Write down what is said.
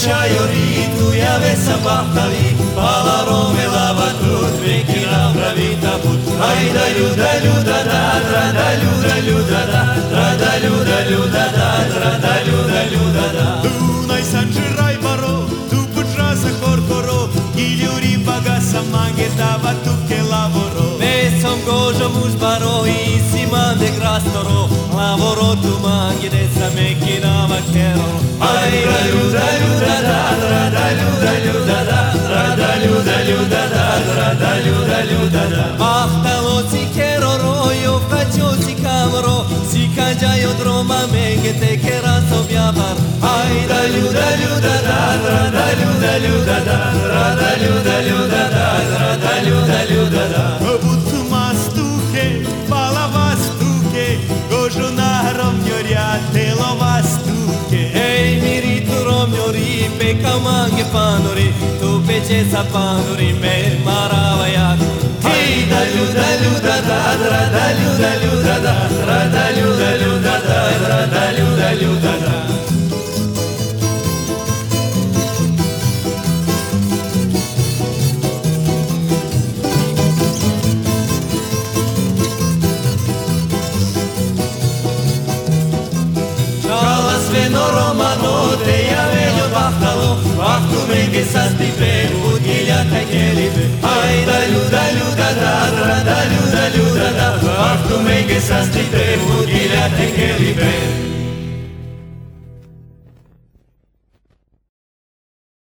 čajori, tu jave sa bahtali, pala rome lava trud, veki napravita put. Ajda ljuda, ljuda, da, drada, ljuda, ljuda, da, drada, ljuda, ljuda, da, drada, ljuda, ljuda, da. Dunaj sanđiraj baro, tu pučrasa korkoro, giljuri bagasa mange dava tuke lavoro. Nesom gožo muž baro, isi mande grastoro, lavoro tu mange, deca mekina vakero. Ajda ljuda, ljuda, da, drada, ljuda, ljuda, da, drada, ljuda, ljuda, da, drada, ljuda, ljuda, da. Bahtalo si keroro, jo facio si kamoro, si kanđajo droma menge, te keraso bjabar. Ajda ljuda, ljuda, da, drada, ljuda, ljuda, da, drada, ljuda, ljuda, da, drada, ljuda, ljuda, da. Butu mastuke, pala vastuke, gožu narom njorja, telo vastuke. Ej, miri tu romnjori, peka mange panori, tu peče sa panori, me marava jako. Ajda ljuda, ljuda, da, drada, ljuda, ljuda, da, drada, ljuda, ljuda, da, drada, ljuda, ljuda, da. Sveno romano, te javeljo bahtalo, vahtu menge sa stipe, udilja taj kelibe. Ajda ljuda, ljuda, da, drada, ljuda, ljuda, da, vahtu menge sa stipe, udilja taj kelibe.